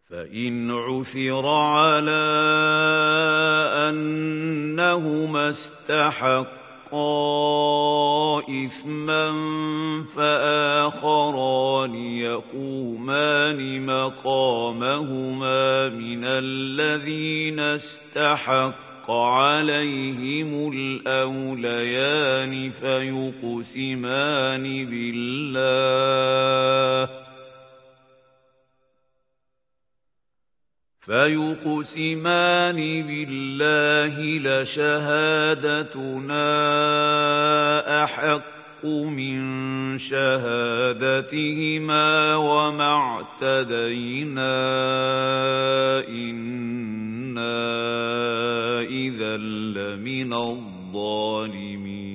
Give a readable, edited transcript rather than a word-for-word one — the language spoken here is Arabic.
فإن عثر على أنهما استحقا إثما فآخران يقومان مقامهما من الذين استحق عليهم الأوليان فيقسمان بالله لشهادتنا أحق من شهادتهما وما اعتدينا إنا إذا لمن الظالمين.